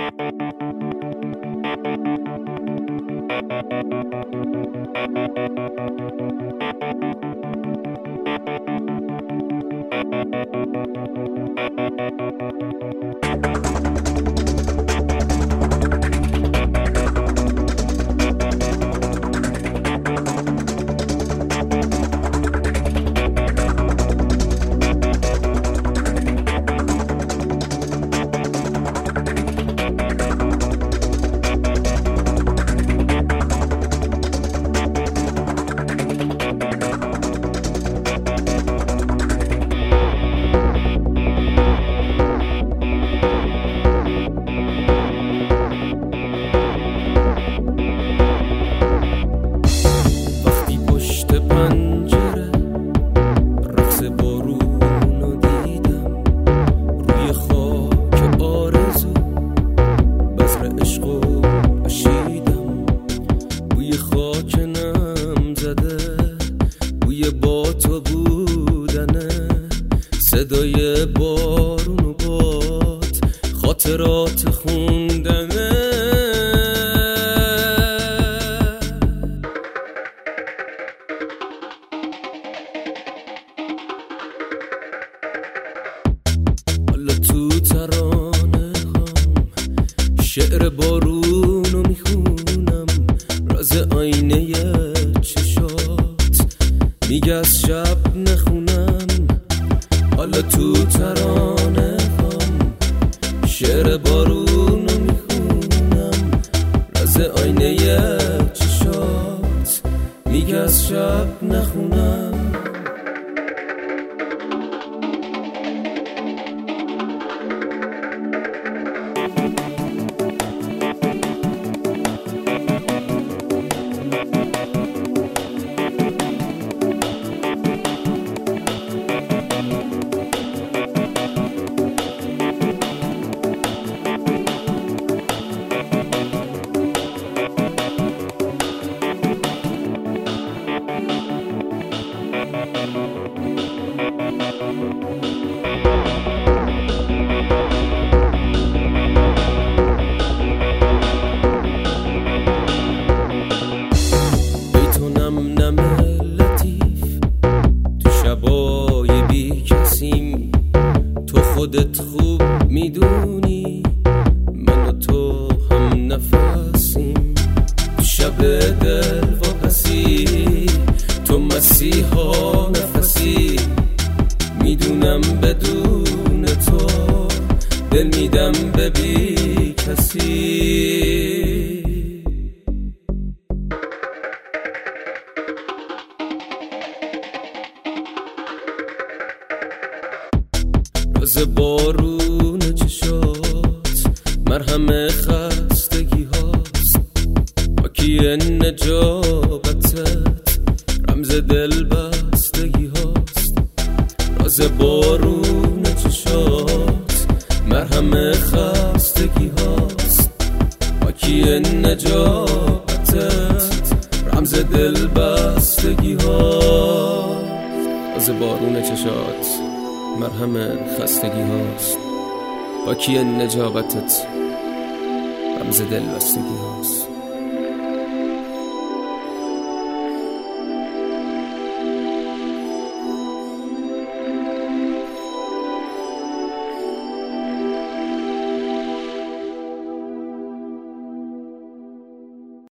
صدای بارون و باد خاطرات خوندنه. حالا تو ترانه هم شعر بارونو میخونم، راز آینه چشات میگه از شب نخونم. حالا تو ترانه هم شعر بارونو میخونم، راز آینه چشات میگه از شب نخونم. تو خودت خوب میدونی من و تو هم نفسیم. شب دل واپسی تو مسیحا نفسی، میدونم بدون تو دل میدم به بی کسی. راز بارون چشات مرهم خستگی هاست، باکی نجابتت رمز دل بستگی هاست. راز بارون چشات مرهم خستگی هاست، باکی نجابتت رمز دل بستگی هاست. راز بارون چشات مرهم خستگی هاست، باکی نجابتت رمز دل بستگی هاست.